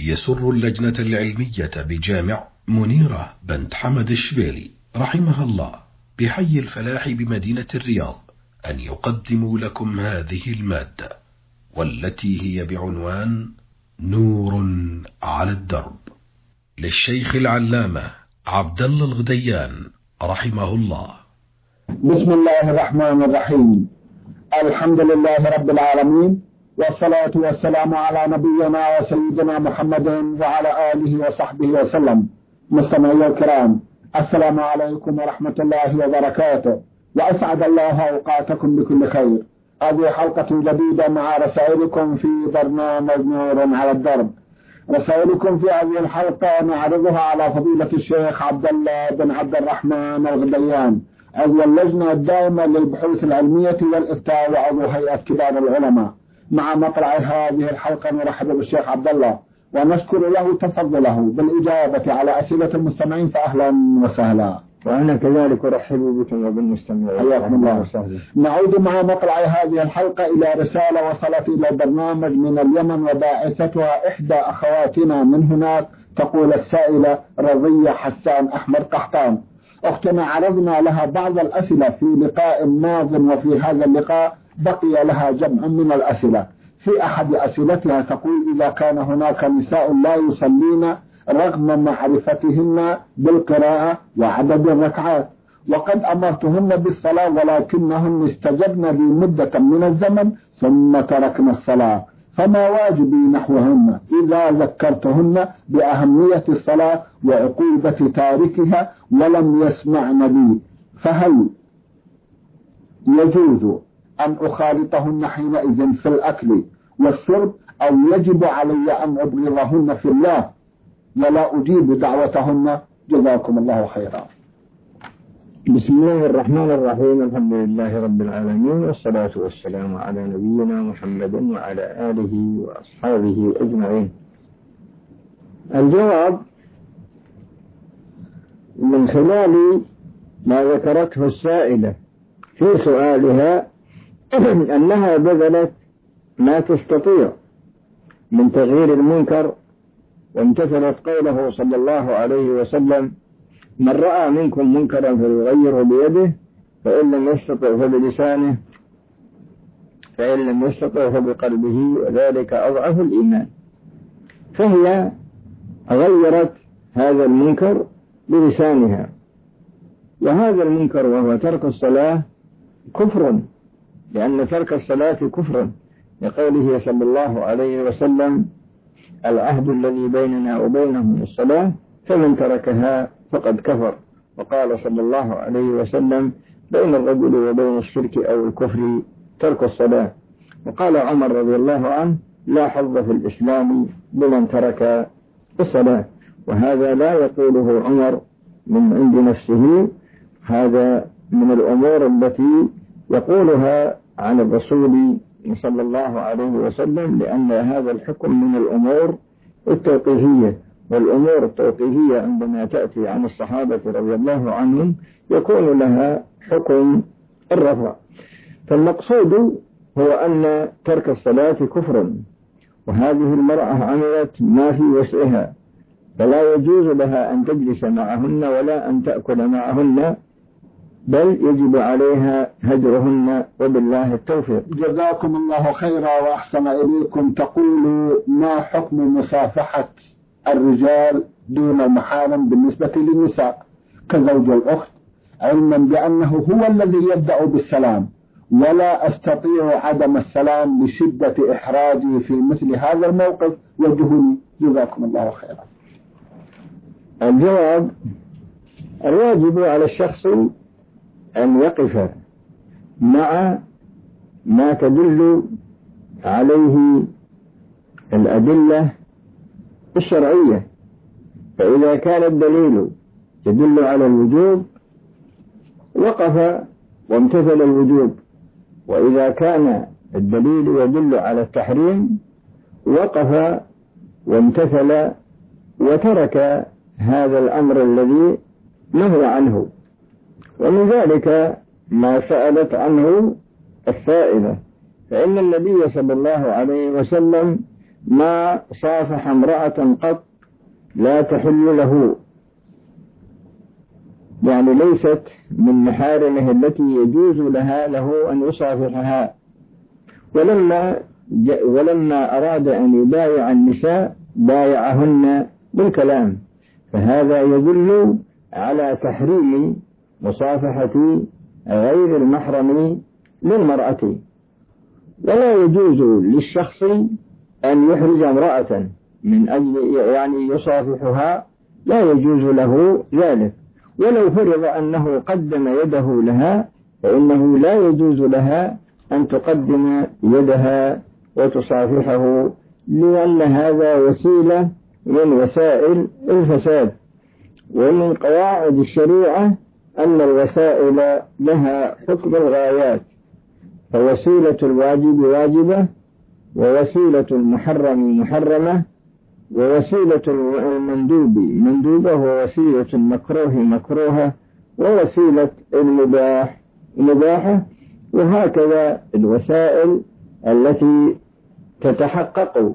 يسر اللجنة العلمية بجامع منيرة بنت حمد الشبيلي رحمها الله بحي الفلاح بمدينة الرياض أن يقدموا لكم هذه المادة، والتي هي بعنوان نور على الدرب، للشيخ العلامة عبد الله الغديان رحمه الله. بسم الله الرحمن الرحيم. الحمد لله رب العالمين، والصلاة والسلام على نبينا وسيدنا محمد وعلى آله وصحبه وسلم. مستمعي الكرام، السلام عليكم ورحمة الله وبركاته، وأسعد الله أوقاتكم بكل خير. هذه حلقة جديدة مع رسائلكم في برنامج نور على الدرب. رسائلكم في هذه الحلقة نعرضها على فضيلة الشيخ عبد الله بن عبد الرحمن الغديان، عضو اللجنة الدائمة للبحوث العلمية والإفتاء وعضو هيئة كبار العلماء. مع مطلع هذه الحلقة نرحب بالشيخ عبد الله ونشكر له تفضله بالإجابة على أسئلة المستمعين، فأهلا وسهلا. وأنا كذلك أرحب بكم وبالمستمعين. حياكم الله. نعود مع مطلع هذه الحلقة إلى رسالة وصلت إلى البرنامج من اليمن، وباعثتها إحدى أخواتنا من هناك. تقول السائلة رضية حسان أحمد قحطان: أختنا عرضنا لها بعض الأسئلة في لقاء ماض، وفي هذا اللقاء بقي لها جمع من الأسئلة. في أحد أسئلتها تقول: إذا كان هناك نساء لا يصلين رغم معرفتهن بالقراءة وعدد الركعات، وقد أمرتهن بالصلاة ولكنهن استجبن لي مدة من الزمن ثم تركن الصلاة، فما واجبي نحوهن إذا ذكرتهن بأهمية الصلاة وعقوبة تاركها ولم يسمعن بي؟ فهل يجوز أن أخالطهن حينئذ في الأكل والشرب، أو يجب علي أن أبغضهن في الله ولا أجيب دعوتهن؟ جزاكم الله خيرا. بسم الله الرحمن الرحيم. الحمد لله رب العالمين، والصلاة والسلام على نبينا محمد وعلى آله وأصحابه أجمعين. الجواب من خلال ما ذكرته السائلة في سؤالها أنها بذلت ما تستطيع من تغيير المنكر، وامتثلت قوله صلى الله عليه وسلم: من رأى منكم منكرا فليغيره بيده، فإن لم يستطع فبلسانه، فإن لم يستطع فبقلبه، وذلك أضعف الإيمان. فهي غيرت هذا المنكر بلسانها، وهذا المنكر وهو ترك الصلاة كفر، لأن ترك الصلاة كفر، لقوله صلى الله عليه وسلم: العهد الذي بيننا وبينهم الصلاة، فمن تركها فقد كفر. وقال صلى الله عليه وسلم: بين الرجل وبين الشرك أو الكفر ترك الصلاة. وقال عمر رضي الله عنه: لا حظ في الإسلام لمن ترك الصلاة. وهذا لا يقوله عمر من عند نفسه، هذا من الأمور التي يقولها عن الرسول صلى الله عليه وسلم، لأن هذا الحكم من الأمور التوقيفية، والأمور التوقيفية عندما تأتي عن الصحابة رضي الله عنهم يكون لها حكم الرفع. فالمقصود هو أن ترك الصلاة كفر، وهذه المرأة عملت ما في وسعها، فلا يجوز لها أن تجلس معهن ولا أن تأكل معهن، بل يجب عليها هجرهن، وبالله التوفيق. جزاكم الله خيرا وأحسن إليكم. تقول: ما حكم مصافحة الرجال دون محارم بالنسبة للنساء كزوج الأخت، علما بأنه هو الذي يبدأ بالسلام، ولا أستطيع عدم السلام لشدة إحراجي في مثل هذا الموقف؟ وجهني جزاكم الله خيرا. الجواب: الواجب على الشخص أن يقف مع ما تدل عليه الأدلة الشرعية، فإذا كان الدليل يدل على الوجوب وقف وامتثل الوجوب، وإذا كان الدليل يدل على التحريم وقف وامتثل وترك هذا الأمر الذي نهى عنه. ومن ذلك ما سألت عنه السائلة، فإن النبي صلى الله عليه وسلم ما صافح امرأة قط لا تحل له، يعني ليست من محارمه التي يجوز له أن يصافحها. ولما أراد أن يبايع النساء بايعهن بالكلام، فهذا يدل على تحريم مصافحة غير المحرم للمرأة. ولا يجوز للشخص أن يحرج امرأة من أجل يعني يصافحها، لا يجوز له ذلك. ولو فرض أنه قدم يده لها فإنه لا يجوز لها أن تقدم يدها وتصافحه، لأن هذا وسيلة من وسائل الفساد. ومن قواعد الشريعة أن الوسائل لها حكم الغايات، فوسيلة الواجب واجبة، ووسيلة المحرم محرمة، ووسيلة المندوب مندوبة، ووسيلة المكروه مكروهة، ووسيلة المباح مباحة. وهكذا الوسائل التي تتحقق،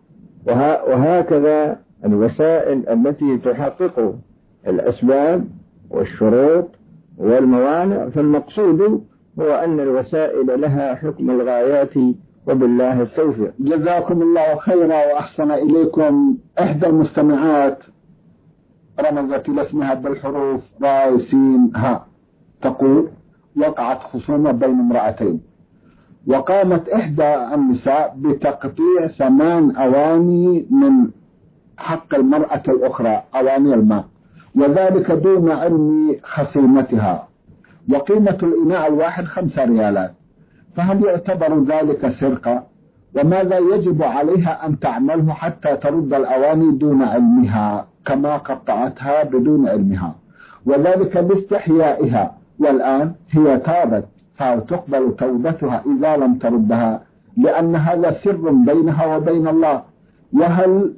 وهكذا الوسائل التي تحقق الأسباب والشروط والموانع. فالمقصود هو أن الوسائل لها حكم الغايات، وبالله التوفيق. جزاكم الله خيرا وأحسن إليكم. إحدى المستمعات رمزت إلى اسمها بالحروف راء سين هاء، تقول: وقعت خصومة بين امرأتين، وقامت إحدى النساء بتقطيع 8 أواني من حق المرأة الأخرى، أواني الماء، وذلك دون علم خصيمتها، وقيمة الإناء الواحد 5 ريالات. فهل يعتبر ذلك سرقة؟ وماذا يجب عليها أن تعمله حتى ترد الأواني دون علمها كما قطعتها بدون علمها، وذلك باستحيائها؟ والآن هي تابت، فهل تقبل توبتها إذا لم تردها؟ لأن هذا سر بينها وبين الله. وهل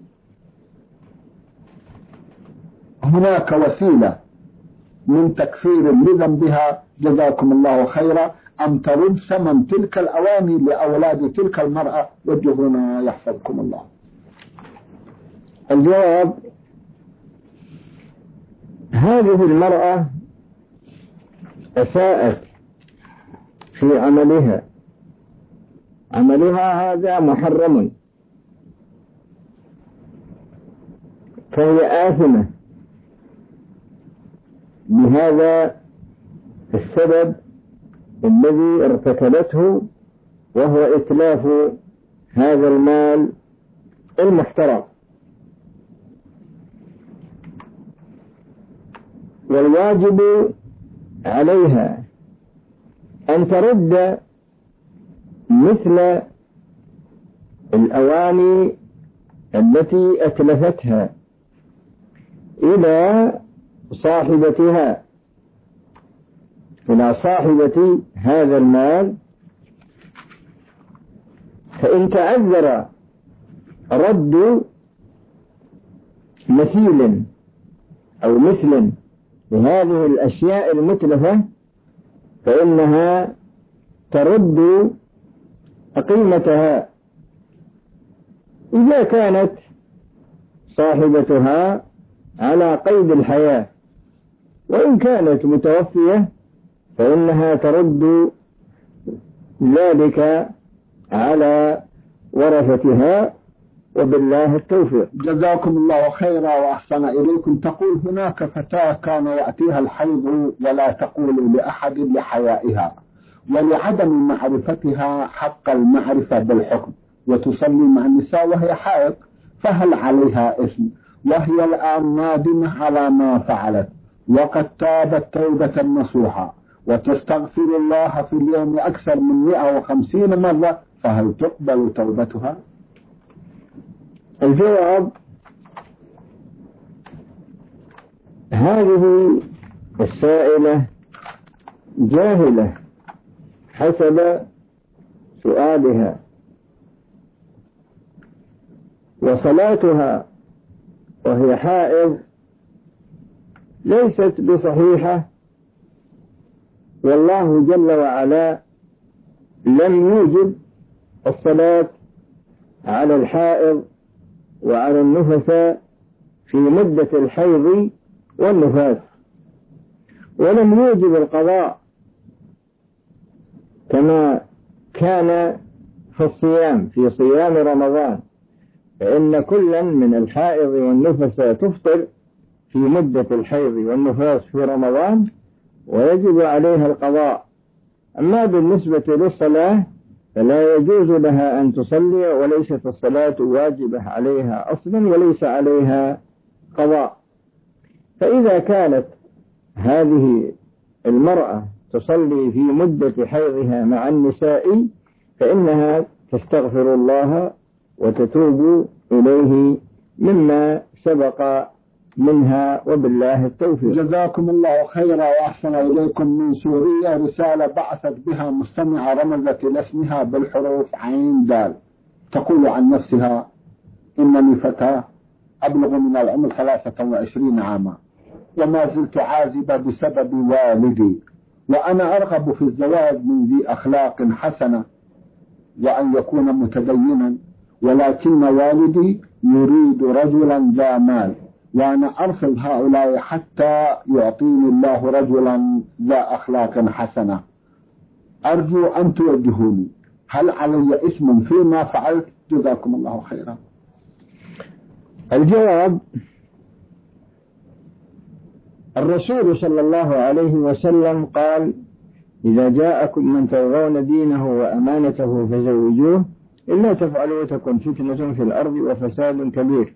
هناك وسيلة من تكفير لذنبها؟ جزاكم الله خيرا. أم ترد ثمن تلك الأواني لأولاد تلك المرأة؟ وجهنا يحفظكم الله. الجواب: هذه المرأة أساءت في عملها هذا محرم، فهي آثمة بهذا السبب الذي ارتكبته، وهو إتلاف هذا المال المحترم. والواجب عليها أن ترد مثل الأواني التي أتلفتها إلى صاحبتها، إلى صاحبة هذا المال. فإن تعذر رد مثيل أو مثل لهذه الأشياء المتلفة فإنها ترد قيمتها إذا كانت صاحبتها على قيد الحياة. وإن كانت متوفية فإنها ترد ذلك على ورثتها، وبالله التوفيق. جزاكم الله خيرا وأحسن إليكم. تقول: هناك فتاة كان يأتيها الحيض ولا تقول لأحد لحيائها ولعدم معرفتها حق المعرفة بالحكم، وتصلي مع النساء وهي حائض، فهل عليها إثم؟ وهي الآن نادمة على ما فعلت، وقد تابت توبة نصوحة وتستغفر الله في اليوم أكثر من 150 مرة، فهل تقبل توبتها؟ الجواب: هذه السائلة جاهلة حسب سؤالها، وصلاتها وهي حائض ليست بصحيحة، والله جل وعلا لم يوجب الصلاة على الحائض وعلى النفساء في مدة الحيض والنفاس، ولم يوجب القضاء كما كان في الصيام في صيام رمضان، فإن كلا من الحائض والنفساء تفطر في مدة الحيض والنفاس في رمضان ويجب عليها القضاء. أما بالنسبة للصلاة فلا يجوز لها أن تصلي، وليست الصلاة واجبة عليها أصلا وليس عليها قضاء. فإذا كانت هذه المرأة تصلي في مدة حيضها مع النساء فإنها تستغفر الله وتتوب إليه مما سبق منها، وبالله التوفيق. جزاكم الله خيرا وأحسن إليكم. من سوريا رسالة بعثت بها مستمعة رمزت لاسمها بالحروف عين دال، تقول عن نفسها: إنني فتاة أبلغ من العمر 23 عاما وما زلت عازبة بسبب والدي، وأنا أرغب في الزواج من ذي أخلاق حسنة وأن يكون متدينا، ولكن والدي يريد رجلا ذا مال، وأنا أرفض هؤلاء حتى يعطيني الله رجلا ذا أخلاق حسنة. أرجو أن توجهوني، هل علي اسم فيما فعلت؟ جزاكم الله خيرا. الجواب: الرسول صلى الله عليه وسلم قال: إذا جاءكم من ترضون دينه وأمانته فزوجوه، إلا تفعلوا تكن فتنة في الأرض وفساد كبير.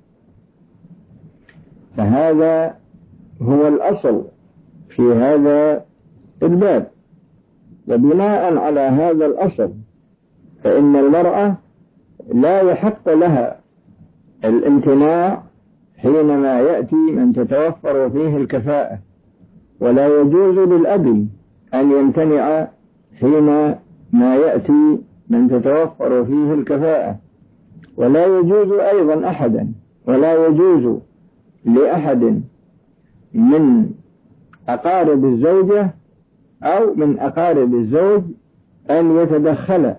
فهذا هو الأصل في هذا الباب، وبناء على هذا الأصل فإن المرأة لا يحق لها الامتناع حينما يأتي من تتوفر فيه الكفاءة، ولا يجوز للأب أن يمتنع حينما يأتي من تتوفر فيه الكفاءة، ولا يجوز أيضا أحدا، ولا يجوز لأحد من أقارب الزوجة أو من أقارب الزوج أن يتدخل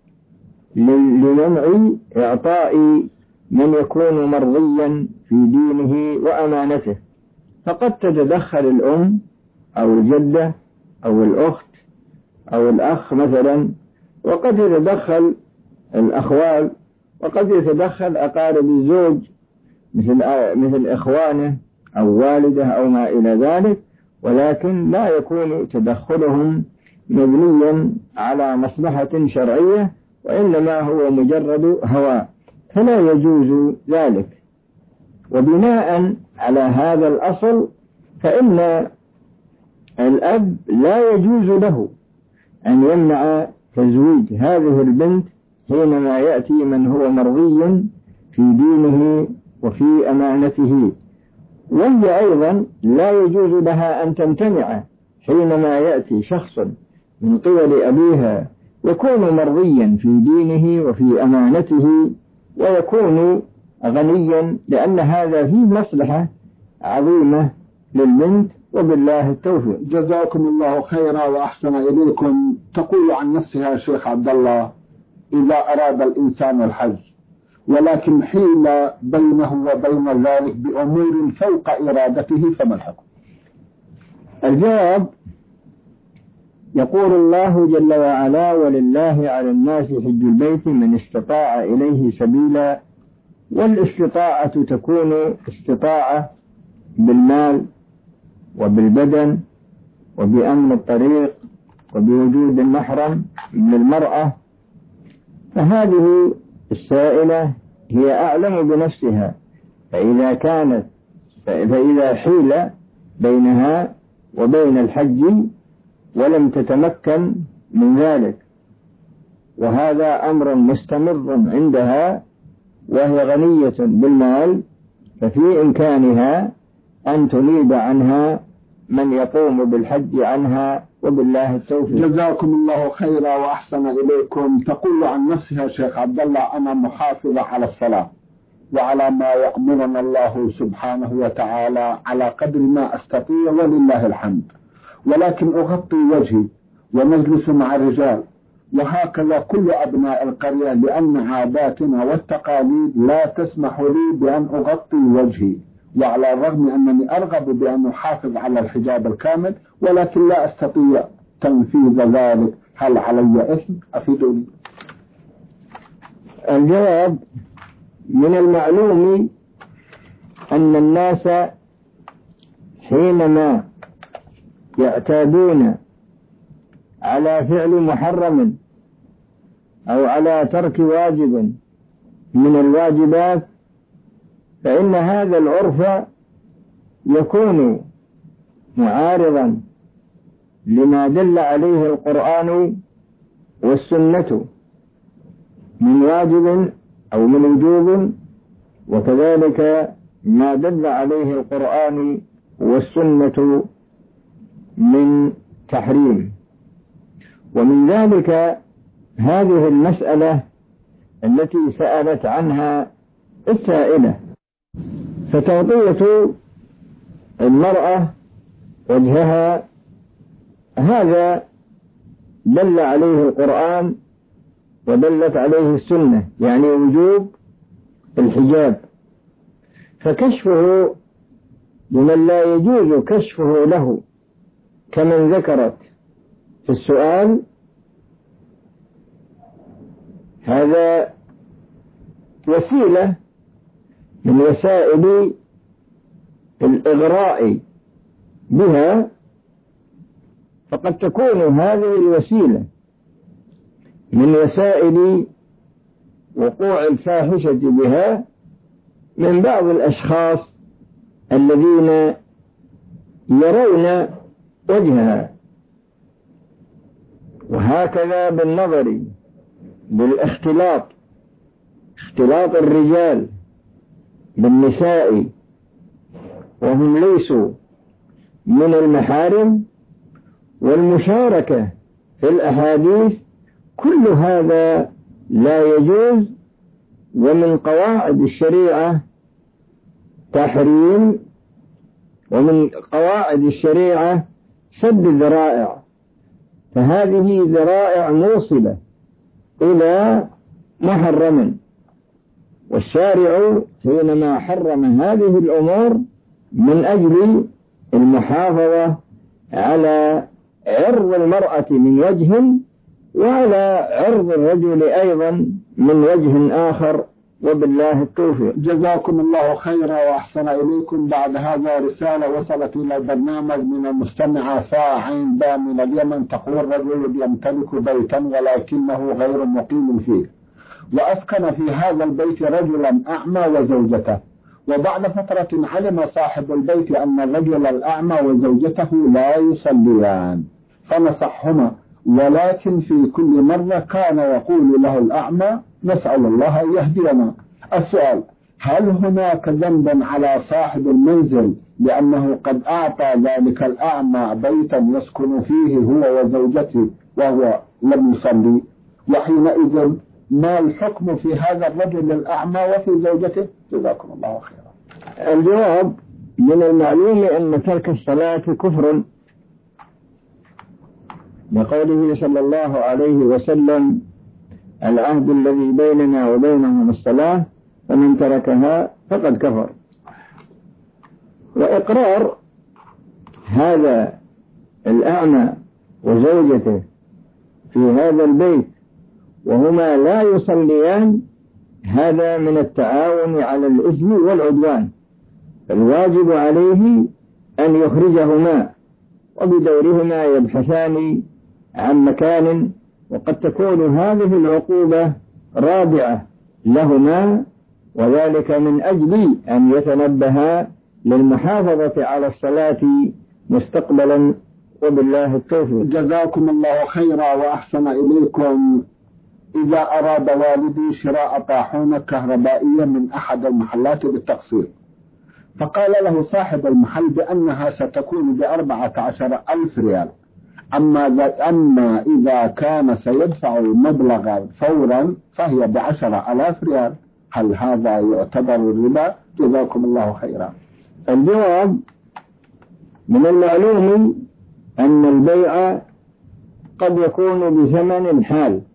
لمنع إعطاء من يكون مرضيا في دينه وأمانته. فقد تتدخل الأم أو الجدة أو الأخت أو الأخ مثلا، وقد يتدخل الأخوال، وقد يتدخل أقارب الزوج مثل إخوانه أو والده أو ما إلى ذلك، ولكن لا يكون تدخلهم مبنيا على مصلحة شرعية، وإنما هو مجرد هوى، فلا يجوز ذلك. وبناء على هذا الأصل فإن الأب لا يجوز له أن يمنع تزويج هذه البنت حينما يأتي من هو مرضي في دينه وفي أمانته، وهي أيضا لا يجوز لها أن تمتنع حينما يأتي شخص من قبل أبيها يكون مرضيا في دينه وفي أمانته ويكون غنيا، لأن هذا فيه مصلحة عظيمة للبنت، وبالله التوفيق. جزاكم الله خيرا وأحسن إليكم. تقول عن نفسها شيخ عبد الله: إذا أراد الإنسان الحج ولكن حيل بينه وبين ذلك بأمور فوق إرادته فما الحكم؟ الجواب: يقول الله جل وعلا: ولله على الناس حج البيت من استطاع إليه سبيلا. والاستطاعة تكون استطاعة بالمال وبالبدن وبأمن الطريق وبوجود المحرم للمرأة، فهذه السائلة هي أعلم بنفسها، فإذا حيل بينها وبين الحج ولم تتمكن من ذلك، وهذا أمر مستمر عندها وهي غنية بالمال، ففي إمكانها أن تنيب عنها من يقوم بالحج عنها، وبالله التوفيق. جزاكم الله خيرا وأحسن إليكم. تقول عن نفسها شيخ عبد الله: أنا محافظة على الصلاة وعلى ما يأمرنا الله سبحانه وتعالى على قدر ما أستطيع ولله الحمد، ولكن أغطي وجهي ونجلس مع الرجال وهكذا كل أبناء القرية، لأن عاداتنا والتقاليد لا تسمح لي بأن أغطي وجهي، وعلى الرغم أنني أرغب بأن أحافظ على الحجاب الكامل ولكن لا أستطيع تنفيذ ذلك. هل علي إثم؟ أفيدوني. الجواب: من المعلوم أن الناس حينما يعتادون على فعل محرم أو على ترك واجب من الواجبات فإن هذا العرف يكون معارضا لما دل عليه القرآن والسنة من واجب أو من وجوب، وكذلك ما دل عليه القرآن والسنة من تحريم. ومن ذلك هذه المسألة التي سألت عنها السائلة، فتغطية المرأة وجهها هذا دل عليه القرآن ودلت عليه السنة، يعني وجوب الحجاب، فكشفه لمن لا يجوز كشفه له كمن ذكرت في السؤال هذا وسيلة من وسائل الإغراء بها، فقد تكون هذه الوسيلة من وسائل وقوع الفاحشة بها من بعض الأشخاص الذين يرون وجهها. وهكذا بالنظر بالاختلاط، اختلاط الرجال بالنساء وهم ليسوا من المحارم، والمشاركة في الأحاديث، كل هذا لا يجوز. ومن قواعد الشريعة تحريم، ومن قواعد الشريعة سد الذرائع، فهذه ذرائع موصلة إلى محرم، والشارع حينما حرم هذه الأمور من أجل المحافظة على عرض المرأة من وجه، وعلى عرض الرجل أيضا من وجه آخر، وبالله التوفيق. جزاكم الله خيرا وأحسن إليكم. بعد هذا رسالة وصلت إلى البرنامج من المستمعة عين با من اليمن، تقول: رجل يمتلك بيتا ولكنه غير مقيم فيه، وأسكن في هذا البيت رجلا أعمى وزوجته، وبعد فترة علم صاحب البيت أن الرجل الأعمى وزوجته لا يصليان، فنصحهما، ولكن في كل مرة كان يقول له الأعمى: نسأل الله أن يهدينا. السؤال: هل هناك ذنب على صاحب المنزل لأنه قد أعطى ذلك الأعمى بيتا يسكن فيه هو وزوجته وهو لم يصلي؟ وحينئذ ما الحكم في هذا الرجل الأعمى وفي زوجته؟ جزاكم الله خيرا. الجواب: من المعلوم أن ترك الصلاة كفر، لقوله صلى الله عليه وسلم: العهد الذي بيننا وبينهم الصلاة، فمن تركها فقد كفر. وإقرار هذا الأعمى وزوجته في هذا البيت وهما لا يصليان هذا من التعاون على الإثم والعدوان، فالواجب عليه أن يخرجهما، وبدورهما يبحثان عن مكان، وقد تكون هذه العقوبة رادعة لهما، وذلك من أجل أن يتنبها للمحافظة على الصلاة مستقبلا، وبالله التوفيق. جزاكم الله خيرا وأحسن إليكم. إذا أراد والدي شراء طاحونة كهربائية من أحد المحلات بالتقسيط، فقال له صاحب المحل بأنها ستكون ب14,000 ريال، أما إذا كان سيدفع المبلغ فورا فهي ب10,000 ريال، هل هذا يعتبر ربا؟ جزاكم الله خيرا. الجواب: من المعلوم أن البيع قد يكون بثمن الحال،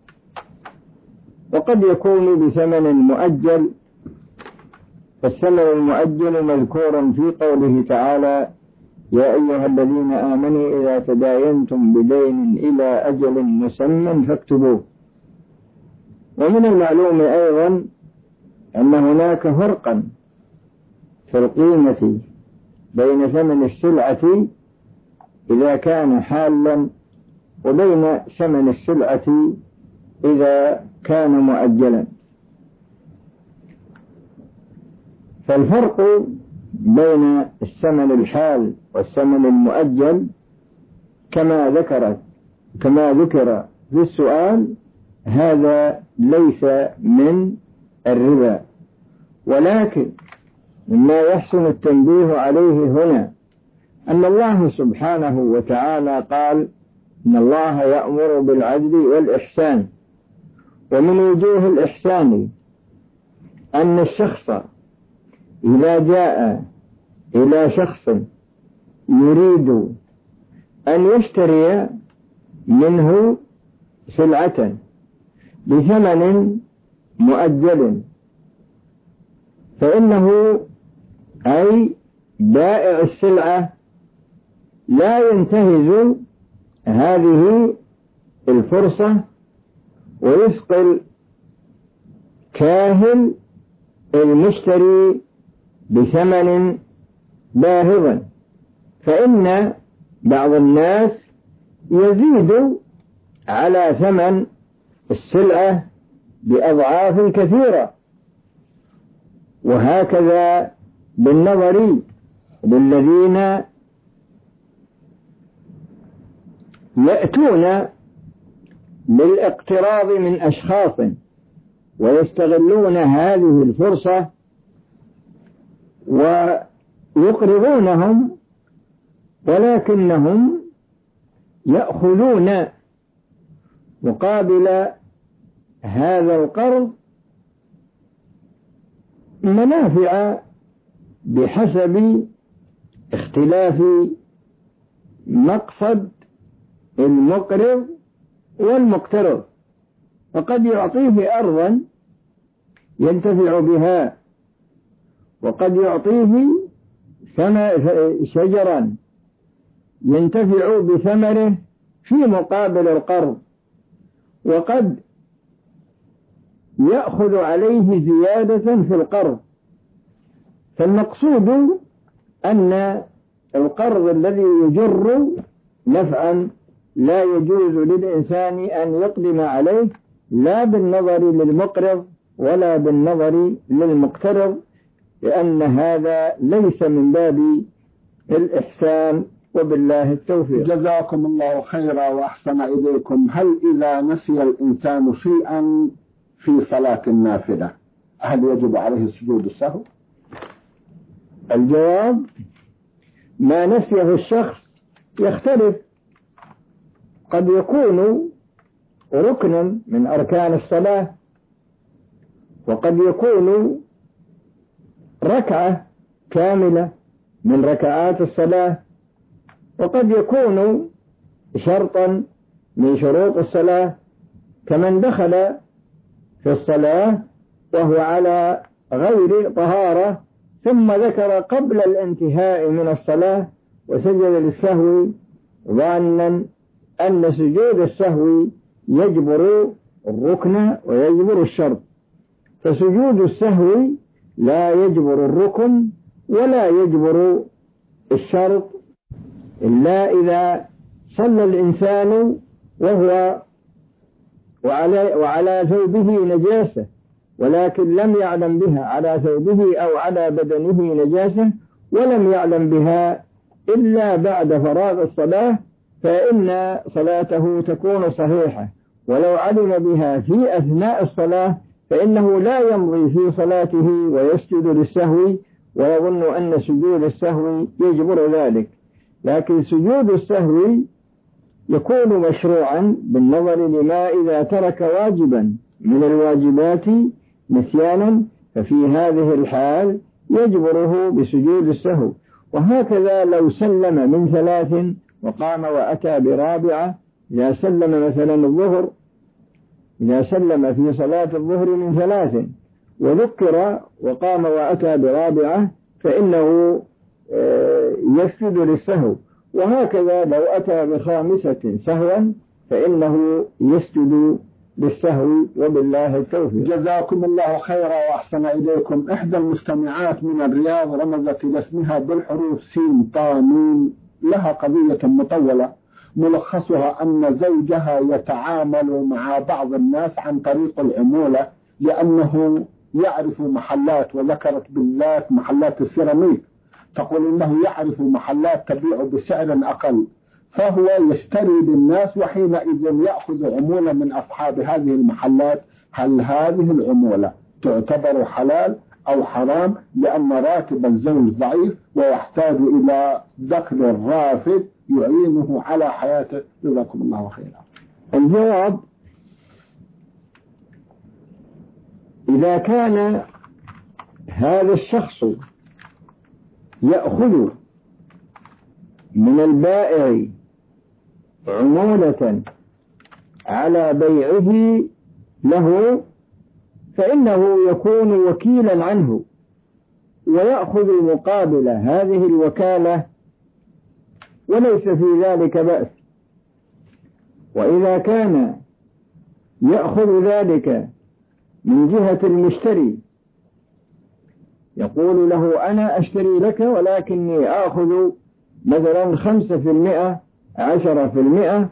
وقد يكون بثمن مؤجل، فالثمن المؤجل مذكور في قوله تعالى: يا أيها الذين آمنوا إذا تداينتم بدين إلى أجل مسمى فاكتبوه. ومن المعلوم أيضا أن هناك فرقا في القيمة بين ثمن السلعة إذا كان حالا وبين ثمن السلعة إذا كان مؤجلا. فالفرق بين الثمن الحال والثمن المؤجل كما ذكر في السؤال هذا ليس من الربا، ولكن مما يحسن التنبيه عليه هنا أن الله سبحانه وتعالى قال: إن الله يأمر بالعدل والإحسان. ومن وجوه الإحسان أن الشخص إذا جاء إلى شخص يريد أن يشتري منه سلعة بثمن مؤجل، فإنه أي بائع السلعة لا ينتهز هذه الفرصة ويثقل كاهل المشتري بثمن باهظا، فإن بعض الناس يزيد على ثمن السلعة بأضعاف كثيرة. وهكذا بالنظر للذين يأتون بالاقتراض من أشخاص ويستغلون هذه الفرصة ويقرضونهم، ولكنهم يأخذون مقابل هذا القرض منافع بحسب اختلاف مقصد المقرض والمقترض، فقد يعطيه أرضا ينتفع بها، وقد يعطيه شجرا ينتفع بثمره في مقابل القرض، وقد يأخذ عليه زيادة في القرض. فالمقصود أن القرض الذي يجر نفعا لا يجوز للإنسان أن يقدم عليه لا بالنظر للمقرض ولا بالنظر للمقترض، لأن هذا ليس من باب الإحسان. وبالله التوفيق. جزاكم الله خيرا وأحسن إليكم. هل إذا نسي الإنسان شيئا في صلاة النافلة هل يجب عليه سجود السهو؟ الجواب: ما نسيه الشخص يختلف، قد يكون ركنا من أركان الصلاة، وقد يكون ركعة كاملة من ركعات الصلاة، وقد يكون شرطا من شروط الصلاة، كمن دخل في الصلاة وهو على غير طهارة ثم ذكر قبل الانتهاء من الصلاة وسجد للسهو ظانا أن سجود السهو يجبر الركن ويجبر الشرط، فسجود السهو لا يجبر الركن ولا يجبر الشرط إلا إذا صلى الإنسان وهو وعلى ثوبه نجاسة، ولكن لم يعلم بها على ثوبه أو على بدنه نجاسة ولم يعلم بها إلا بعد فراغ الصلاة، فإن صلاته تكون صحيحة. ولو علم بها في أثناء الصلاة فإنه لا يمضي في صلاته ويسجد للسهو ويظن أن سجود السهو يجبر ذلك، لكن سجود السهو يكون مشروعا بالنظر لما إذا ترك واجبا من الواجبات نسيانا، ففي هذه الحال يجبره بسجود السهو. وهكذا لو سلم من 3 وقام وأتى برابعة، إذا سلم مثلا الظهر إذا سلم في صلاة الظهر من 3 وذكر وقام وأتى برابعة فإنه يسجد للسهو، وهكذا لو أتى ب5 سهوا فإنه يسجد بالسهو، وبالله التوفيق. جزاكم الله خيرا وأحسن إليكم. إحدى المستمعات من الرياض رمزت إلى اسمها بالحروف سين طا ميم، لها قضية مطولة ملخصها أن زوجها يتعامل مع بعض الناس عن طريق العمولة لأنه يعرف محلات، وذكرت بالذات محلات السيراميك، تقول إنه يعرف محلات تبيع بسعر أقل، فهو يشتري للناس وحينئذ يأخذ عمولة من أصحاب هذه المحلات. هل هذه العمولة تعتبر حلال أو حرام؟ لأن راتب الزوج ضعيف ويحتاج إلى دخل رافد يعينه على حياته. جزاكم الله خيرا. الجواب: إذا كان هذا الشخص يأخذ من البائع عمولة على بيعه له فإنه يكون وكيلا عنه ويأخذ مقابل هذه الوكالة وليس في ذلك بأس. وإذا كان يأخذ ذلك من جهة المشتري يقول له أنا أشتري لك ولكني آخذ مثلا 5%، 10%،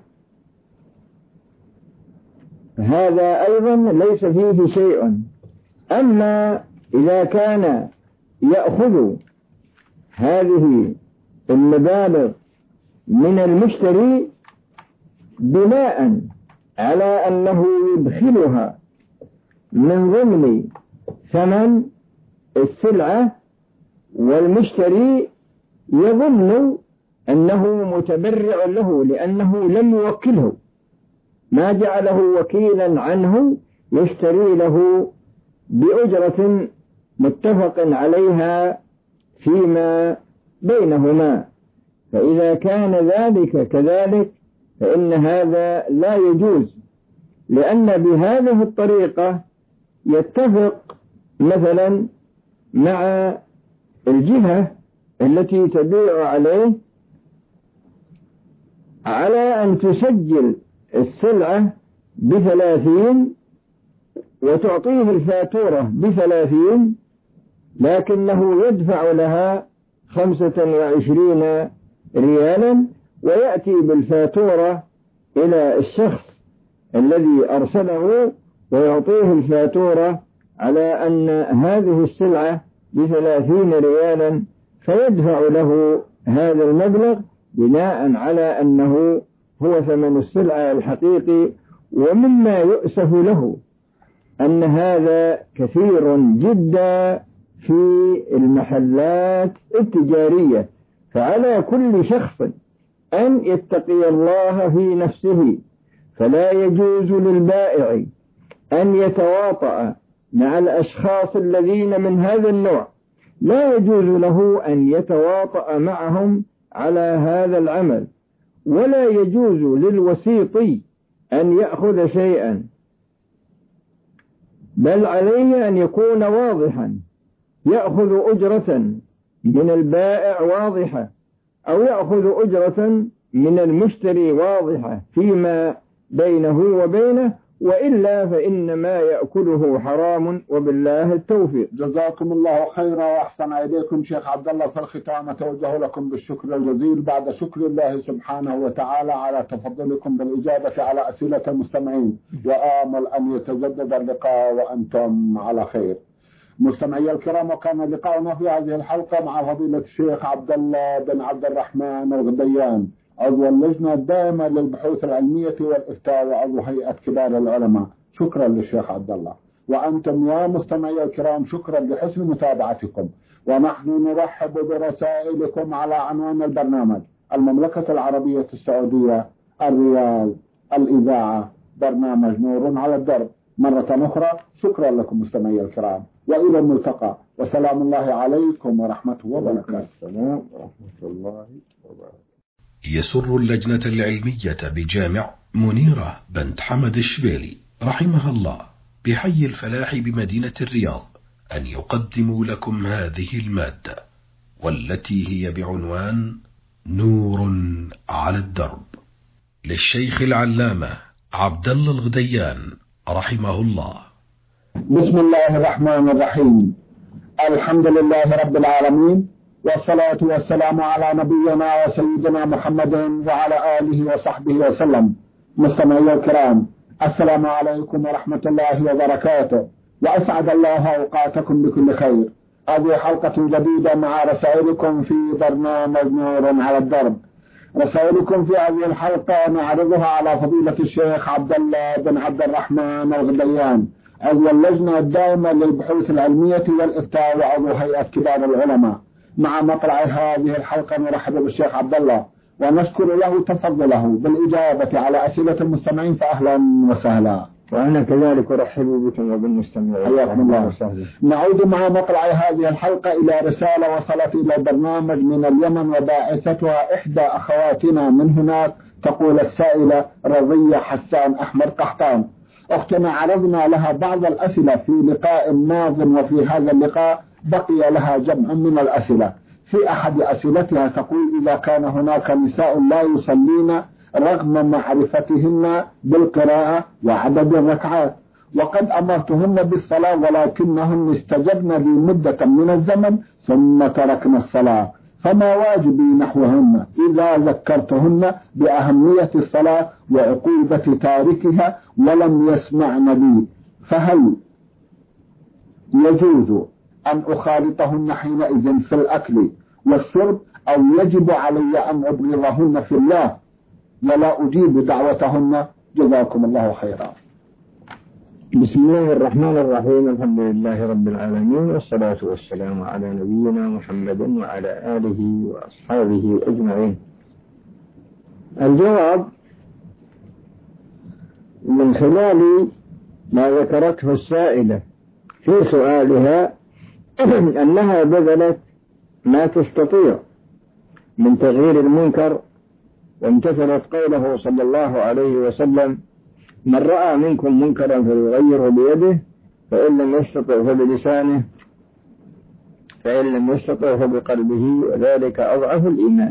هذا أيضا ليس فيه شيء. أما إذا كان يأخذ هذه المبالغ من المشتري بناء على أنه يدخلها من ضمن ثمن السلعة، والمشتري يظن أنه متبرع له لأنه لم يوكله، ما جعله وكيلا عنه، يشتري له بأجرة متفق عليها فيما بينهما. فإذا كان ذلك كذلك فإن هذا لا يجوز، لأن بهذه الطريقة يتفق مثلا مع الجهة التي تبيع عليه على أن تسجل السلعة ب30 وتعطيه الفاتورة ب30، لكنه يدفع لها 25 ريالا، ويأتي بالفاتورة إلى الشخص الذي أرسله ويعطيه الفاتورة على أن هذه السلعة ب30 ريالا، فيدفع له هذا المبلغ بناء على أنه هو ثمن السلعة الحقيقي. ومما يؤسف له أن هذا كثير جدا في المحلات التجارية، فعلى كل شخص أن يتقي الله في نفسه، فلا يجوز للبائع أن يتواطأ مع الأشخاص الذين من هذا النوع، لا يجوز له أن يتواطأ معهم على هذا العمل، ولا يجوز للوسيط أن يأخذ شيئا، بل عليه أن يكون واضحا، يأخذ أجرة من البائع واضحة، أو يأخذ أجرة من المشتري واضحة فيما بينه وبينه، وإلا فإنما يأكله حرام، وبالله التوفيق. جزاكم الله خيرا وأحسن إليكم شيخ عبد الله. في الختام أتوجه لكم بالشكر الجزيل بعد شكر الله سبحانه وتعالى على تفضلكم بالإجابة على أسئلة المستمعين، وآمل أن يتجدد اللقاء وأنتم على خير. مستمعي الكرام، وكان لقاؤنا في هذه الحلقة مع فضيلة الشيخ عبد الله بن عبد الرحمن الغبيان، عضو اللجنة الدائمة للبحوث العلمية والإفتاء وعضو هيئة كبار العلماء. شكرا للشيخ عبد الله. وأنتم يا مستمعي الكرام شكرا لحسن متابعتكم، ونحن نرحب برسائلكم على عنوان البرنامج: المملكة العربية السعودية، الرياض، الإذاعة، برنامج نور على الدرب. مرة أخرى شكرا لكم مستمعي الكرام، وإلى الملتقى، وسلام الله عليكم ورحمته وبركاته. السلام ورحمة الله وبركاته. يسر اللجنة العلمية بجامع منيرة بنت حمد الشبيلي رحمها الله بحي الفلاح بمدينة الرياض أن يقدموا لكم هذه المادة، والتي هي بعنوان نور على الدرب، للشيخ العلامة عبد الله الغديان رحمه الله. بسم الله الرحمن الرحيم. الحمد لله رب العالمين، والصلاة والسلام على نبينا وسيدنا محمد وعلى آله وصحبه وسلم. مستمعي الكرام، السلام عليكم ورحمة الله وبركاته، وأسعد الله أوقاتكم بكل خير. هذه حلقة جديدة مع رسائلكم في برنامج نور على الدرب. رسائلكم في هذه الحلقة نعرضها على فضيلة الشيخ عبد الله بن عبد الرحمن الغديان، عضو اللجنة الدائمة للبحوث العلمية والإفتاء وعضو هيئة كبار العلماء. مع مطلع هذه الحلقة نرحب بالشيخ عبد الله ونشكر له تفضله بالإجابة على أسئلة المستمعين، فأهلا وسهلا. وأنا كذلك أرحب بكم وبالمستمعين. حياكم الله. نعود مع مطلع هذه الحلقة إلى رسالة وصلت إلى البرنامج من اليمن، وباعثتها إحدى أخواتنا من هناك. تقول السائلة رضية حسان أحمد قحطان: أختنا عرضنا لها بعض الأسئلة في لقاء ماض، وفي هذا اللقاء بقي لها جمع من الأسئلة. في أحد أسئلتها تقول: إذا كان هناك نساء لا يصلين رغم معرفتهن بالقراءة وعدد الركعات، وقد أمرتهن بالصلاة ولكنهن استجبن لي مدة من الزمن ثم تركن الصلاة، فما واجبي نحوهن إذا ذكرتهن بأهمية الصلاة وعقوبة تاركها ولم يسمعن لي؟ فهل يجوز أن أخالطهن حينئذ في الأكل والشرب، أو يجب علي أن أبغضهن في الله ولا أجيب دعوتهن؟ جزاكم الله خيرا. بسم الله الرحمن الرحيم. الحمد لله رب العالمين، والصلاة والسلام على نبينا محمد وعلى آله وأصحابه أجمعين. الجواب من خلال ما ذكرته السائلة في سؤالها أنها بذلت ما تستطيع من تغيير المنكر، وامتثلت قوله صلى الله عليه وسلم: من رأى منكم منكرا فليغيره بيده، فإن لم يستطع فبلسانه، فإن لم يستطع فبقلبه، وذلك أضعف الإيمان.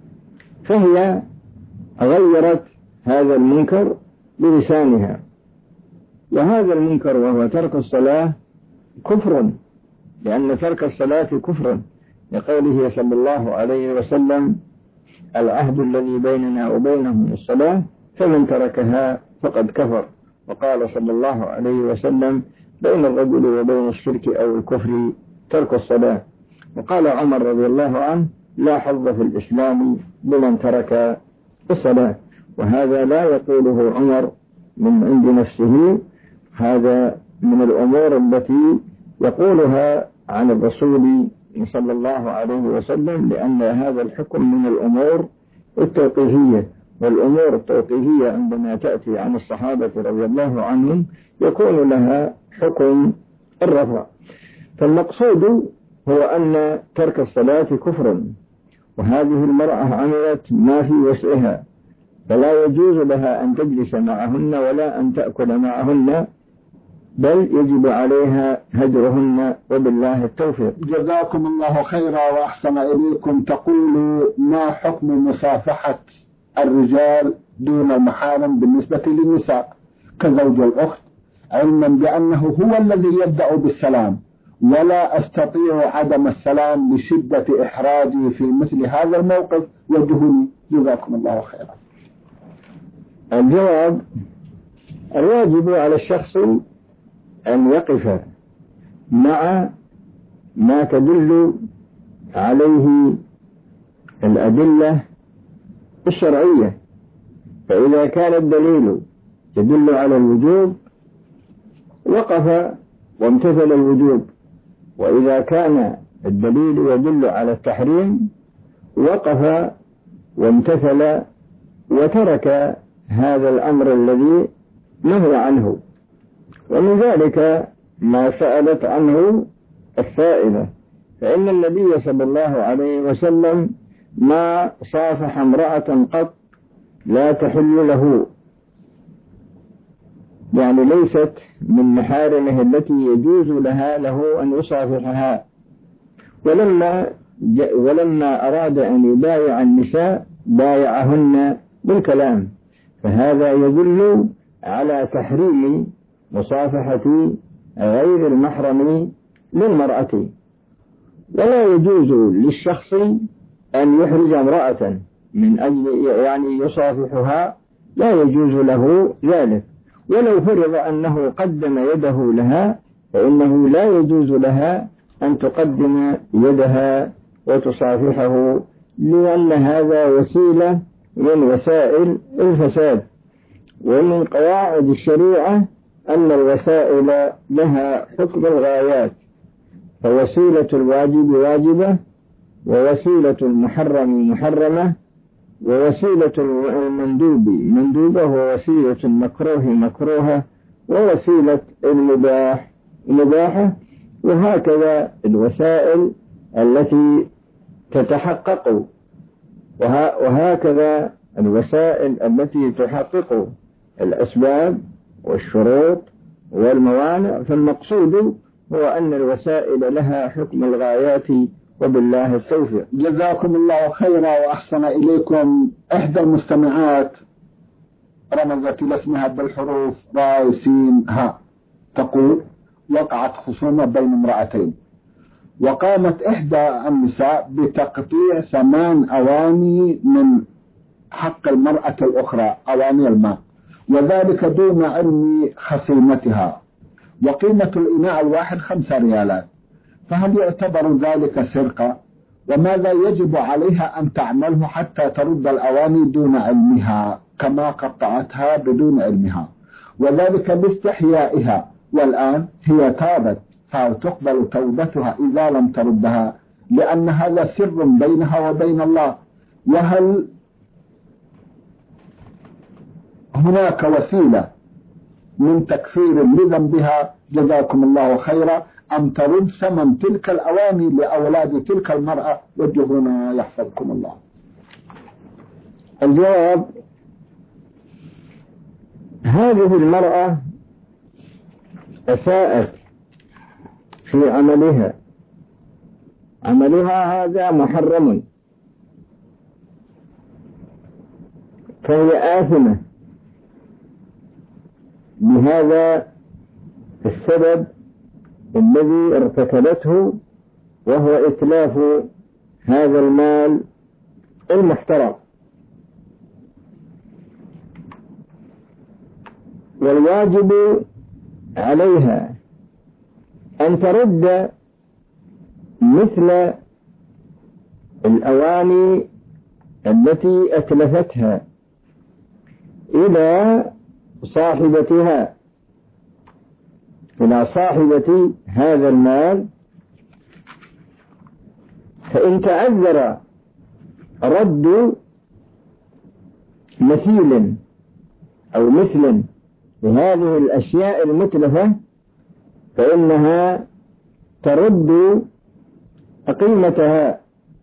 فهي غيرت هذا المنكر بلسانها، وهذا المنكر وهو ترك الصلاة كفر، لأن ترك الصلاة كفر، لقوله صلى الله عليه وسلم: العهد الذي بيننا وبينهم الصلاة، فمن تركها فقد كفر. وقال صلى الله عليه وسلم: بين الرجل وبين الشرك أو الكفر ترك الصلاة. وقال عمر رضي الله عنه: لا حظ في الإسلام لمن ترك الصلاة. وهذا لا يقوله عمر من عند نفسه، هذا من الأمور التي يقولها عن الرسول صلى الله عليه وسلم، لأن هذا الحكم من الأمور التوقيفية، والأمور التوقيفية عندما تأتي عن الصحابة رضي الله عنهم يكون لها حكم الرفع. فالمقصود هو أن ترك الصلاة كفر، وهذه المرأة عملت ما في وسعها، فلا يجوز لها أن تجلس معهن ولا أن تأكل معهن، بل يجب عليها هجرهن، وبالله التوفيق. جزاكم الله خيرا وأحسن إليكم. تقول: ما حكم مصافحة الرجال دون المحارم بالنسبة للنساء كزوج الأخت، علما بأنه هو الذي يبدأ بالسلام، ولا أستطيع عدم السلام لشدة إحراجي في مثل هذا الموقف، وجهني. جزاكم الله خيرا. الجواب: الواجب على الشخص أن يقف مع ما تدل عليه الأدلة الشرعية، فإذا كان الدليل يدل على الوجوب وقف وامتثل الوجوب، وإذا كان الدليل يدل على التحريم وقف وامتثل وترك هذا الأمر الذي نهى عنه. ومن ذلك ما سألت عنه السائلة، فإن النبي صلى الله عليه وسلم ما صافح امرأة قط لا تحل له، يعني ليست من محارمه التي يجوز له أن يصافحها. ولما أراد أن يبايع النساء بايعهن بالكلام، فهذا يدل على تحريم مصافحة غير المحرم للمرأة. ولا يجوز للشخص أن يحرج امرأة من أجل يعني يصافحها، لا يجوز له ذلك. ولو فرض أنه قدم يده لها فإنه لا يجوز لها أن تقدم يدها وتصافحه، لأن هذا وسيلة من وسائل الفساد. ومن قواعد الشريعة أن الوسائل لها حكم الغايات، فوسيلة الواجب واجبة، ووسيلة المحرم محرمة، ووسيلة المندوب مندوبة، ووسيلة المكروه مكروهة، ووسيلة المباح مباحة. وهكذا الوسائل التي تتحقق، وهكذا الوسائل التي تحقق الأسباب والشروط والموانع. فالمقصود هو أن الوسائل لها حكم الغايات، وبالله التوفيق. جزاكم الله خيرا وأحسن إليكم. إحدى المستمعات رمزت إلى اسمها بالحروف راء سين ها، تقول: وقعت خصومة بين امرأتين، وقامت إحدى النساء بتقطيع 8 أواني من حق المرأة الأخرى، أواني الماء، وذلك دون علم خصيمتها، وقيمة الإناء الواحد 5 ريالات. فهل يعتبر ذلك سرقة؟ وماذا يجب عليها أن تعمله حتى ترد الأواني دون علمها كما قطعتها بدون علمها، وذلك لاستحيائها؟ والآن هي تابت، فهل تقبل توبتها إذا لم تردها؟ لأن هذا سر بينها وبين الله. وهل هناك وسيلة من تكفير لذنبها؟ جزاكم الله خيرا. أم ترد ثمن تلك الأواني لأولاد تلك المرأة؟ وجهنا يحفظكم الله. الجواب: هذه المرأة أساءت في عملها هذا محرم، فهي آثمة بهذا السبب الذي ارتكبته، وهو إتلاف هذا المال المحترم. والواجب عليها أن ترد مثل الأواني التي أتلفتها إلى صاحبتها، إلى صاحبة هذا المال. فإن تعذر رد مثيل أو مثل لهذه الأشياء المتلفة فإنها ترد قيمتها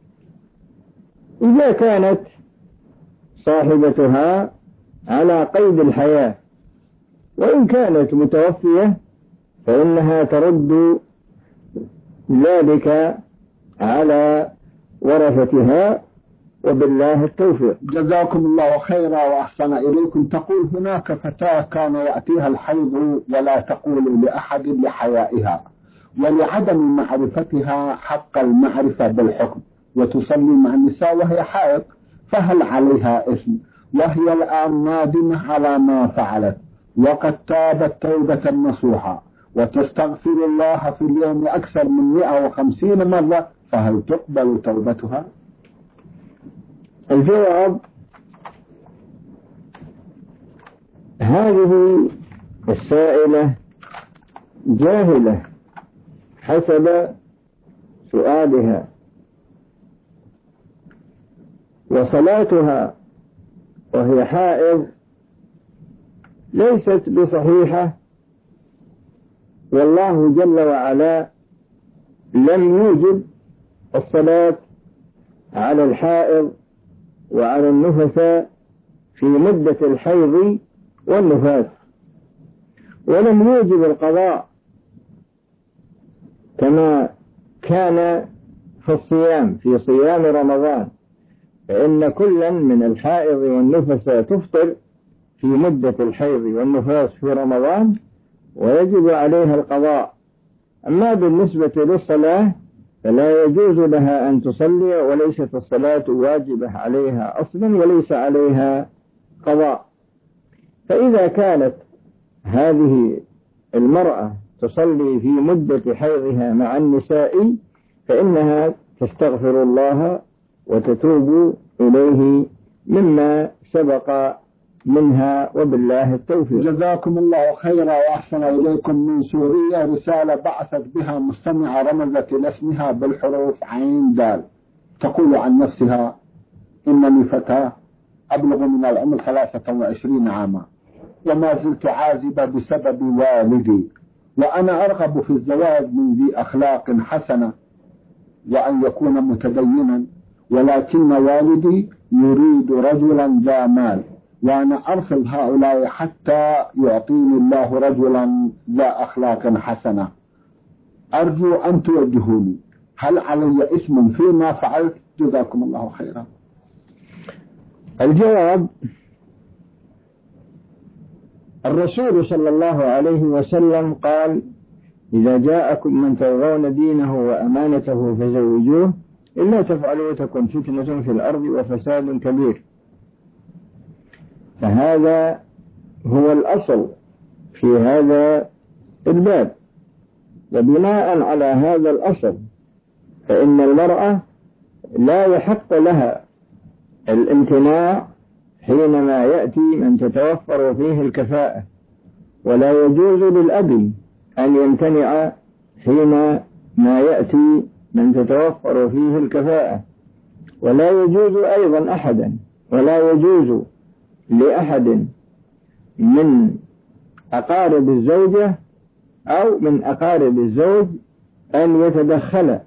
إذا كانت صاحبتها على قيد الحياة. وإن كانت متوفية فإنها ترد ذلك على ورثتها، وبالله التوفيق. جزاكم الله خيرا وأحسن إليكم. تقول: هناك فتاة كان يأتيها الحيض ولا تقول لأحد لحيائها ولعدم معرفتها حق المعرفة بالحكم، وتصلي مع النساء وهي حائض، فهل عليها إثم؟ وهي الآن نادمة على ما فعلت، وقد تابت توبة نصوحة وتستغفر الله في اليوم أكثر من 150 مرة، فهل تقبل توبتها؟ الجواب: هذه السائلة جاهلة حسب سؤالها، وصلاتها وهي حائض ليست بصحيحة، والله جل وعلا لم يوجب الصلاة على الحائض وعلى النفساء في مدة الحيض والنفاس. ولم يوجب القضاء كما كان في الصيام في صيام رمضان، فإن كلا من الحائض والنفساء تفطر في مدة الحيض والنفاس في رمضان ويجب عليها القضاء. أما بالنسبة للصلاة فلا يجوز لها أن تصلي، وليست الصلاة واجبة عليها أصلا وليس عليها قضاء. فإذا كانت هذه المرأة تصلي في مدة حيضها مع النساء فإنها تستغفر الله وتتوب إليه مما سبق منها، وبالله التوفيق. جزاكم الله خيرا وأحسن إليكم. من سوريا رسالة بعثت بها مستمعة رمزت لاسمها بالحروف عين دال، تقول عن نفسها: إنني فتاة أبلغ من العمر 23 عاما وما زلت عازبة بسبب والدي، وأنا أرغب في الزواج من ذي أخلاق حسنة وأن يكون متدينا، ولكن والدي يريد رجلا ذا مال، وأنا أرفض هؤلاء حتى يعطيني الله رجلا ذا أخلاق حسنة. أرجو أن توجهوني، هل علي اسم فيما فعلت؟ جزاكم الله خيرا. الجواب: الرسول صلى الله عليه وسلم قال: إذا جاءكم من ترضون دينه وأمانته فزوجوه، إلا تفعلوا تكن فتنة في الأرض وفساد كبير. فهذا هو الأصل في هذا الباب، وبناء على هذا الأصل فإن المرأة لا يحق لها الامتناع حينما يأتي من تتوفر فيه الكفاءة، ولا يجوز للأب أن يمتنع حينما يأتي من تتوفر فيه الكفاءة، ولا يجوز أيضا أحدا، ولا يجوز لأحد من أقارب الزوجة أو من أقارب الزوج أن يتدخل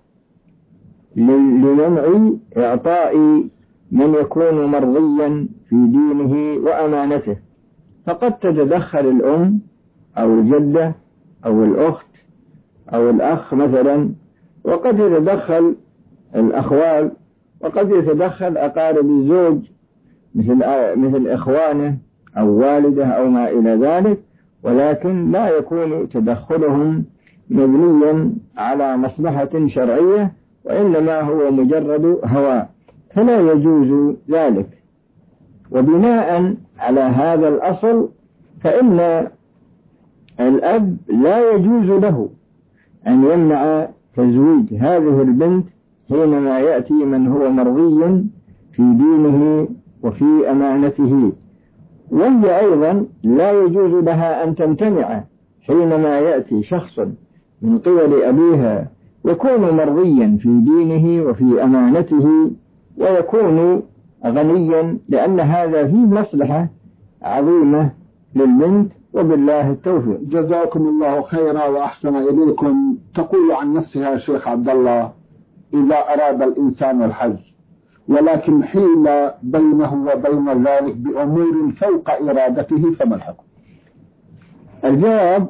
لمنع إعطاء من يكون مرضيا في دينه وأمانته. فقد تتدخل الأم أو الجدة أو الأخت أو الأخ مثلا، وقد يتدخل الأخوال، وقد يتدخل أقارب الزوج مثل إخوانه أو والده أو ما إلى ذلك، ولكن لا يكون تدخلهم مبنيا على مصلحة شرعية، وإنما هو مجرد هوى، فلا يجوز ذلك. وبناء على هذا الأصل فإن الأب لا يجوز له أن يمنع تزويج هذه البنت حينما يأتي من هو مرضي في دينه وفي أمانته، وهي أيضا لا يجوز لها أن تمتنع حينما يأتي شخص من قبل أبيها يكون مرضيا في دينه وفي أمانته ويكون غنيا، لأن هذا فيه مصلحة عظيمة للبنت، وبالله التوفيق. جزاكم الله خيرا وأحسن إليكم. تقول عن نفسها شيخ عبد الله: إذا أراد الإنسان الحج ولكن حيل بينه وبين ذلك بأمور فوق إرادته فما الحكم؟ الجواب: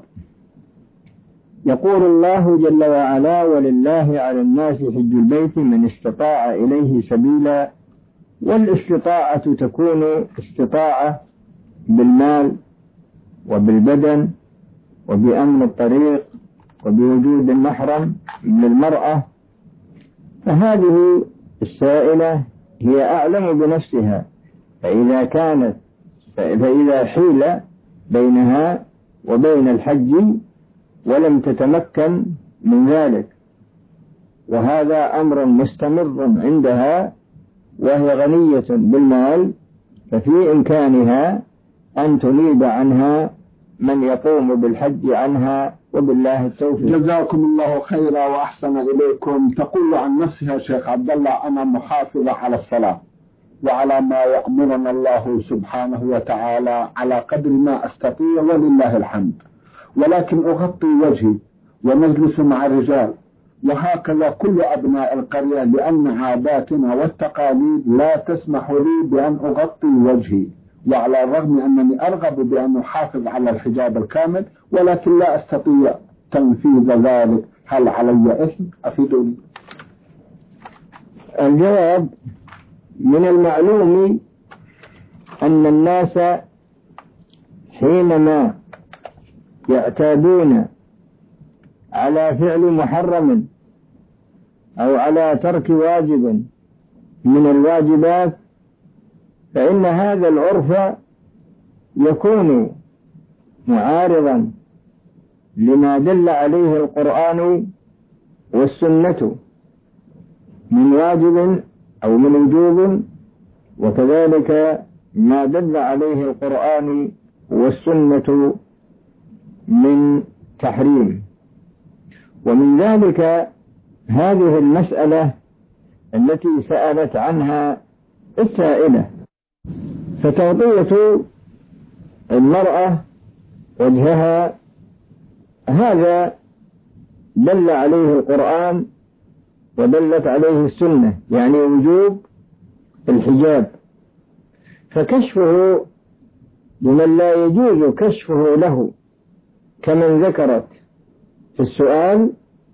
يقول الله جل وعلا: ولله على الناس حج البيت من استطاع إليه سبيلا. والاستطاعة تكون استطاعة بالمال وبالبدن وبأمن الطريق وبوجود المحرم للمرأة. فهذه السائلة هي أعلم بنفسها، فإذا حيل بينها وبين الحج ولم تتمكن من ذلك، وهذا أمر مستمر عندها وهي غنية بالمال، ففي إمكانها أن تنيب عنها من يقوم بالحج عنها، وبالله التوفيق. جزاكم الله خيرا وأحسن إليكم. تقول عن نفسها شيخ عبد الله: أنا محافظة على الصلاة وعلى ما يأمرنا الله سبحانه وتعالى على قدر ما أستطيع ولله الحمد، ولكن أغطي وجهي ونجلس مع الرجال، وهكذا كل أبناء القرية، لأن عاداتنا والتقاليد لا تسمح لي بأن أغطي وجهي، وعلى الرغم أنني أرغب بأن أحافظ على الحجاب الكامل ولكن لا أستطيع تنفيذ ذلك، هل علي إثم؟ أفيدوني. الجواب: من المعلوم أن الناس حينما يعتادون على فعل محرم أو على ترك واجب من الواجبات فإن هذا العرف يكون معارضا لما دل عليه القرآن والسنة من واجب أو من وجوب، وكذلك ما دل عليه القرآن والسنة من تحريم. ومن ذلك هذه المسألة التي سألت عنها السائلة، فتغطية المرأة وجهها هذا دل عليه القرآن ودلت عليه السنة، يعني وجوب الحجاب، فكشفه لمن لا يجوز كشفه له كمن ذكرت في السؤال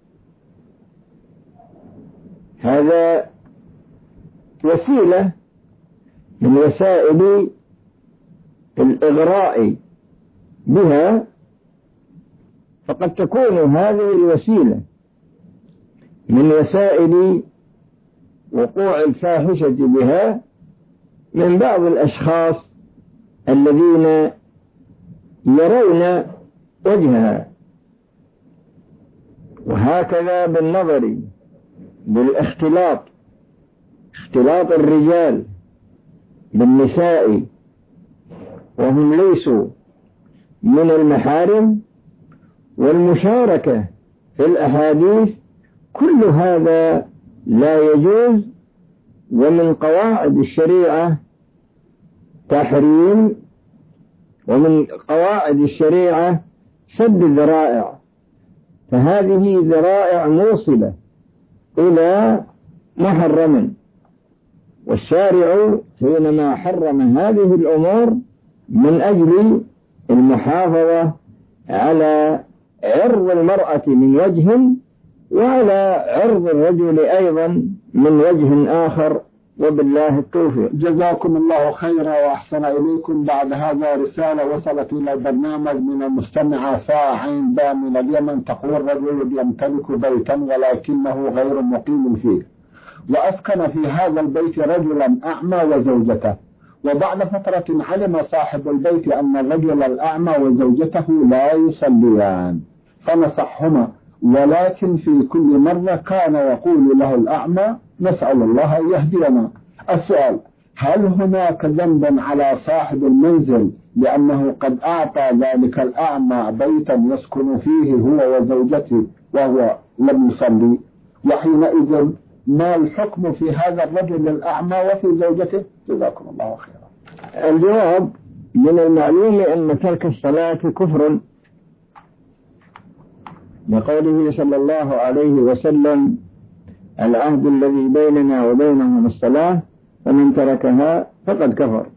هذا وسيلة من وسائل الإغراء بها، فقد تكون هذه الوسيلة من وسائل وقوع الفاحشة بها من بعض الأشخاص الذين يرون وجهها. وهكذا بالنظر بالاختلاط، اختلاط الرجال بالنساء وهم ليسوا من المحارم، والمشاركة في الأحاديث، كل هذا لا يجوز، ومن قواعد الشريعة تحريم، ومن قواعد الشريعة سد الذرائع، فهذه ذرائع موصلة إلى محرم، والشارع حينما حرم هذه الأمور من أجل المحافظة على عرض المرأة من وجه، وعلى عرض الرجل أيضا من وجه آخر، وبالله التوفيق. جزاكم الله خيرا وأحسن إليكم. بعد هذا رسالة وصلت إلى البرنامج من المستمعة ساعين با من اليمن، تقول: رجل يمتلك بيتا ولكنه غير مقيم فيه، وأسكن في هذا البيت رجلا أعمى وزوجته، وبعد فترة علم صاحب البيت أن الرجل الأعمى وزوجته لا يصليان، فنصحهما، ولكن في كل مرة كان يقول له الأعمى: نسأل الله أن يهدينا. السؤال: هل هناك ذنب على صاحب المنزل لأنه قد أعطى ذلك الأعمى بيتا يسكن فيه هو وزوجته وهو لم يصلي؟ وحينئذ ما الحكم في هذا الرجل الأعمى وفي زوجته؟ جزاكم الله خيرا. الجواب: من المعلوم أن ترك الصلاة كفر، لقوله صلى الله عليه وسلم: العهد الذي بيننا وبينهم الصلاة، ومن تركها فقد كفر.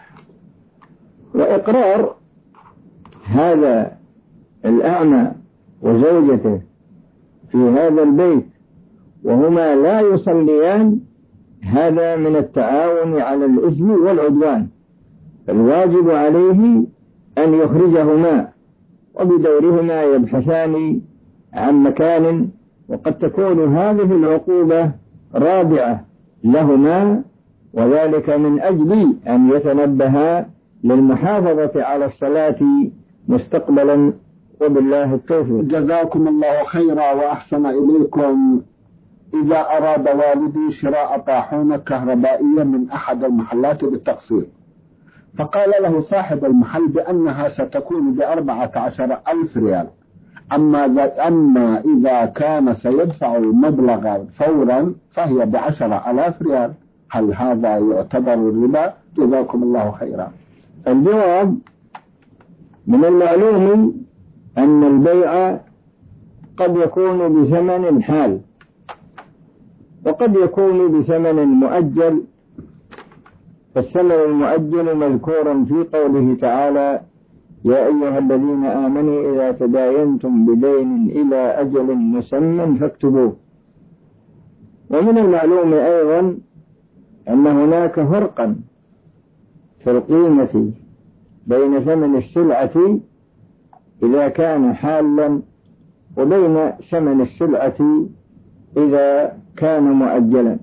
وإقرار هذا الأعمى وزوجته في هذا البيت وهما لا يصليان هذا من التعاون على الإثم والعدوان، الواجب عليه أن يخرجهما، وبدورهما يبحثان عن مكان، وقد تكون هذه العقوبة رادعة لهما، وذلك من أجل أن يتنبها للمحافظة على الصلاة مستقبلا، وبالله التوفيق. جزاكم الله خيرا وأحسن إليكم. إذا أراد والدي شراء طاحونة كهربائية من أحد المحلات بالتقسيط، فقال له صاحب المحل بأنها ستكون ب14,000 ريال، أما إذا كان سيدفع المبلغ فورا فهي ب10,000 ريال، هل هذا يعتبر ربا؟ جزاكم الله خيرا. الجواب: من المعلوم أن البيع قد يكون بثمن حال، وقد يكون بثمن مؤجل، فالثمن المؤجل مذكور في قوله تعالى: يا أيها الذين آمنوا إذا تداينتم بدين إلى أجل مسمى فاكتبوه. ومن المعلوم أيضا أن هناك فرقا في القيمة بين ثمن السلعة إذا كان حالا وبين ثمن السلعة إذا كان مؤجلا.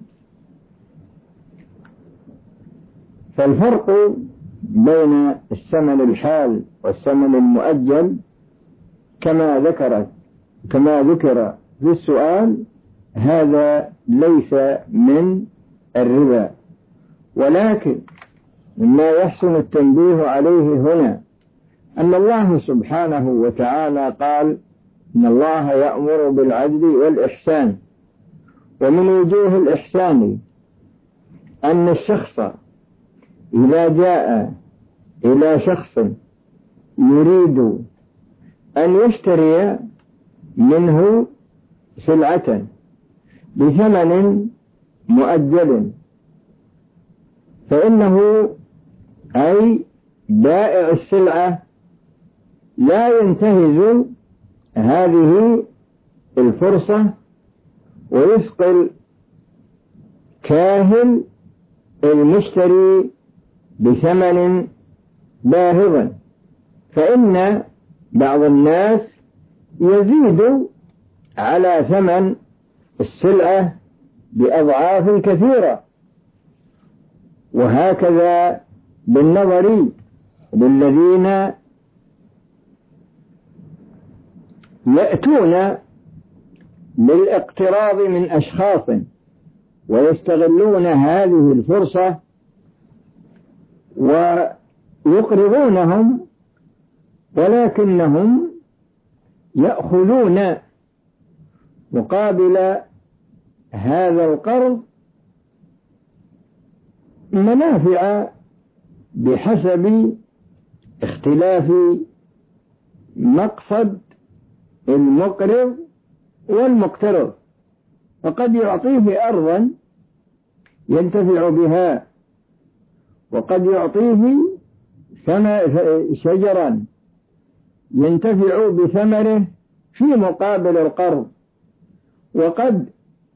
فالفرق بين الثمن الحال والثمن المؤجل كما ذكر في السؤال هذا ليس من الربا، ولكن مما يحسن التنبيه عليه هنا أن الله سبحانه وتعالى قال: إن الله يأمر بالعدل والإحسان. ومن وجوه الإحسان أن الشخص إذا جاء إلى شخص يريد أن يشتري منه سلعة بثمن مؤجل، فإنه أي بائع السلعة لا ينتهز هذه الفرصة ويثقل كاهل المشتري بثمن باهظ، فإن بعض الناس يزيد على ثمن السلعة بأضعاف كثيرة. وهكذا بالنظر للذين يأتون للاقتراض من أشخاص ويستغلون هذه الفرصة ويقرضونهم، ولكنهم يأخذون مقابل هذا القرض منافع بحسب اختلاف مقصد المقرض والمقترض، فقد يعطيه أرضا ينتفع بها، وقد يعطيه شجرا ينتفع بثمره في مقابل القرض، وقد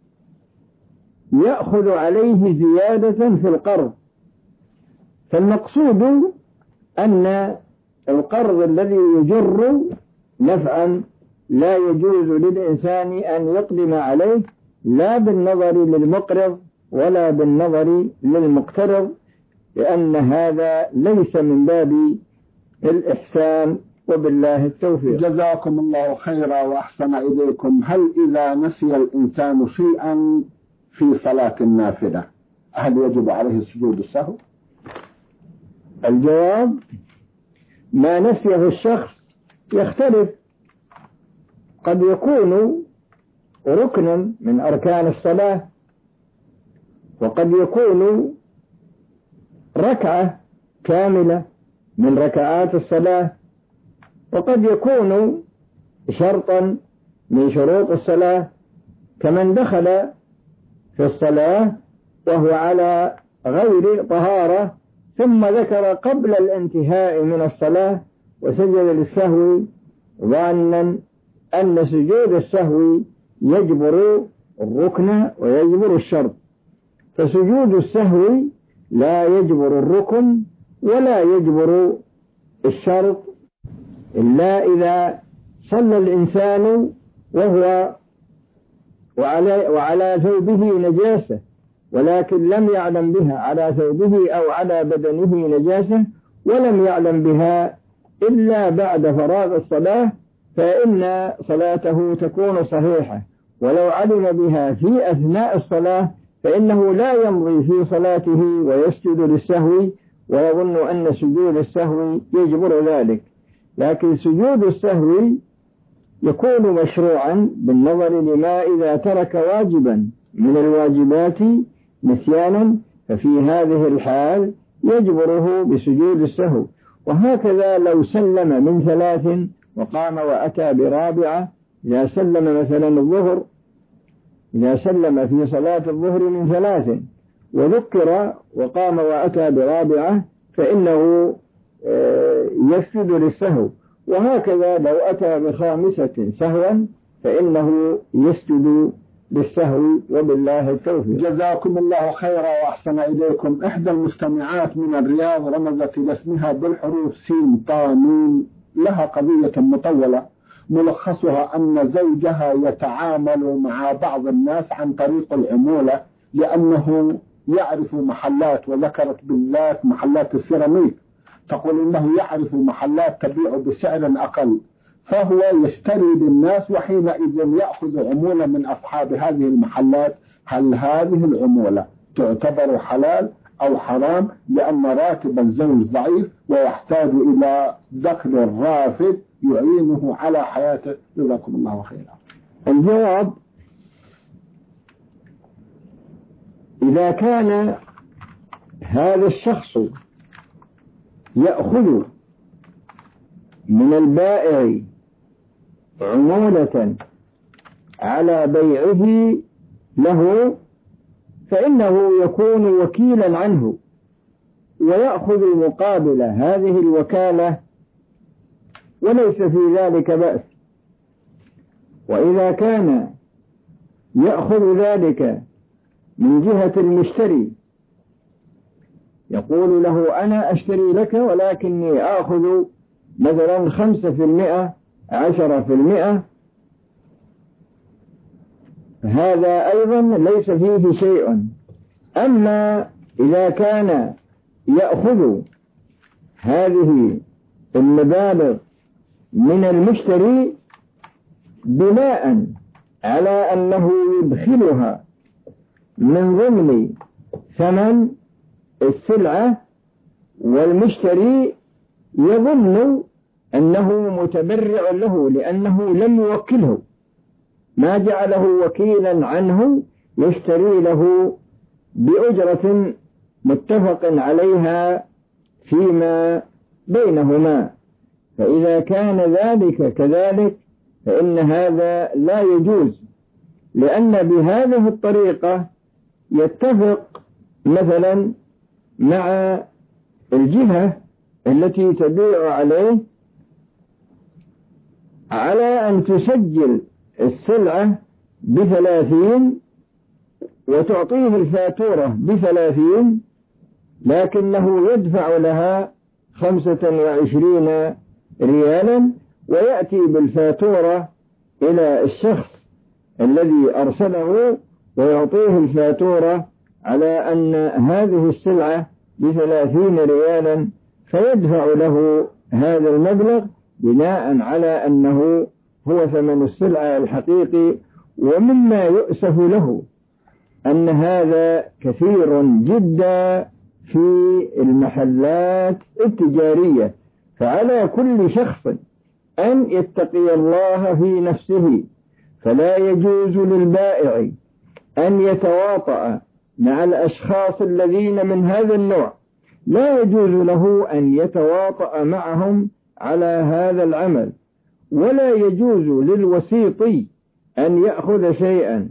يأخذ عليه زيادة في القرض. فالمقصود أن القرض الذي يجر نفعا لا يجوز للإنسان أن يقدم عليه لا بالنظر للمقرض ولا بالنظر للمقترض، لأن هذا ليس من باب الإحسان. وبالله التوفيق. جزاكم الله خيرا وأحسن إليكم. هل إذا نسي الإنسان شيئا في صلاة النافلة هل يجب عليه سجود السهو؟ الجواب: ما نسيه الشخص يختلف، قد يكون ركنا من أركان الصلاة، وقد يكون ركعة كاملة من ركعات الصلاة، وقد يكون شرطا من شروط الصلاة، كمن دخل في الصلاة وهو على غير طهارة ثم ذكر قبل الانتهاء من الصلاة وسجد للسهو ظانا أن سجود السهو يجبر الركن ويجبر الشرط، فسجود السهو لا يجبر الركن ولا يجبر الشرط إلا إذا صلى الإنسان وهو وعلى ثوبه نجاسة ولكن لم يعلم بها، على ثوبه أو على بدنه نجاسة ولم يعلم بها إلا بعد فراغ الصلاة، فإن صلاته تكون صحيحة. ولو علم بها في أثناء الصلاة فإنه لا يمضي في صلاته ويسجد للسهو ويظن أن سجود السهو يجبر ذلك. لكن سجود السهو يكون مشروعا بالنظر لما إذا ترك واجبا من الواجبات نسيانا، ففي هذه الحال يجبره بسجود السهو. وهكذا لو سلم من 3 وقام وأتى برابعة، إذا سلم مثلا الظهر، إذا سلم في صلاة الظهر من 3 وذكر وقام وأتى برابعة فإنه يسجد للسهو، وهكذا لو أتى بخامسة سهوا فإنه يسجد بالسهو، وبالله التوفيق. جزاكم الله خيرا وأحسن إليكم. إحدى المستمعات من الرياض رمزت إلى اسمها بالحروف سين طا ميم، لها قضية مطولة ملخصها أن زوجها يتعامل مع بعض الناس عن طريق العمولة لأنه يعرف محلات، وذكرت بالذات محلات السيراميك، تقول إنه يعرف محلات تبيع بسعر أقل، فهو يشتري للناس وحينئذ يأخذ عمولة من أصحاب هذه المحلات. هل هذه العمولة تعتبر حلال أو حرام؟ لأن راتب الزوج ضعيف ويحتاج إلى دخل رافد يعينه على حياته. جزاكم الله خيرا. الجواب: إذا كان هذا الشخص يأخذ من البائع عمولة على بيعه له فإنه يكون وكيلا عنه ويأخذ مقابل هذه الوكالة وليس في ذلك بأس. وإذا كان يأخذ ذلك من جهة المشتري يقول له أنا أشتري لك ولكني آخذ مثلا 5%، 10%، هذا أيضا ليس فيه شيء. أما إذا كان يأخذ هذه المبالغ من المشتري بناء على أنه يدخلها من ضمن ثمن السلعة، والمشتري يظن أنه متبرع له لأنه لم يوكله، ما جعله وكيلا عنه يشتري له بأجرة متفق عليها فيما بينهما. فإذا كان ذلك كذلك فإن هذا لا يجوز، لأن بهذه الطريقة يتفق مثلا مع الجهة التي تبيع عليه على أن تسجل السلعة ب30 وتعطيه الفاتورة ب30، لكنه يدفع لها 25 ريالا، ويأتي بالفاتورة إلى الشخص الذي أرسله ويعطيه الفاتورة على أن هذه السلعة ب30 ريالا، فيدفع له هذا المبلغ بناء على أنه هو ثمن السلعة الحقيقي. ومما يؤسف له أن هذا كثير جدا في المحلات التجارية، فعلى كل شخص أن يتقي الله في نفسه، فلا يجوز للبائع أن يتواطأ مع الأشخاص الذين من هذا النوع، لا يجوز له أن يتواطأ معهم على هذا العمل، ولا يجوز للوسيط أن يأخذ شيئا،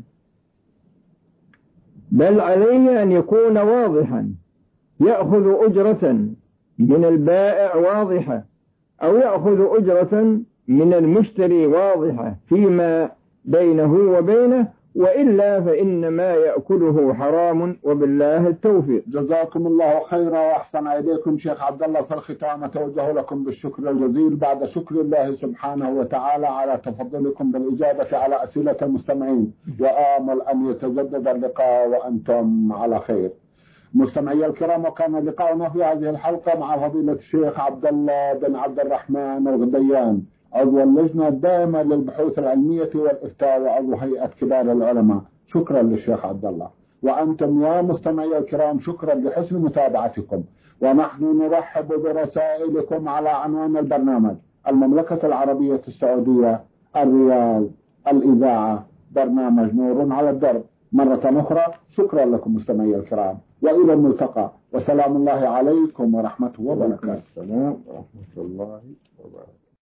بل عليه أن يكون واضحا، يأخذ أجرة من البائع واضحة، أو يأخذ أجرة من المشتري واضحة فيما بينه وبينه، وإلا فإن ما يأكله حرام، وبالله التوفيق. جزاكم الله خيرا وأحسن إليكم. شيخ عبد الله، في الختام أتوجه لكم بالشكر الجزيل بعد شكر الله سبحانه وتعالى على تفضلكم بالإجابة على أسئلة المستمعين، وآمل أن يتجدد اللقاء وأنتم على خير. مستمعي الكرام، وكان لقاؤنا في هذه الحلقة مع فضيلة الشيخ عبد الله بن عبد الرحمن الغديان، عضو اللجنة الدائمة للبحوث العلمية والإفتاء وعضو هيئة كبار العلماء. شكرا للشيخ عبد الله. وأنتم يا مستمعي الكرام شكرا لحسن متابعتكم، ونحن نرحب برسائلكم على عنوان البرنامج: المملكة العربية السعودية، الرياض، الإذاعة، برنامج نور على الدرب. مرة أخرى شكرا لكم مستمعي الكرام، وإلى الملتقى، وسلام الله عليكم ورحمته وبركاته. السلام ورحمة الله وبركاته.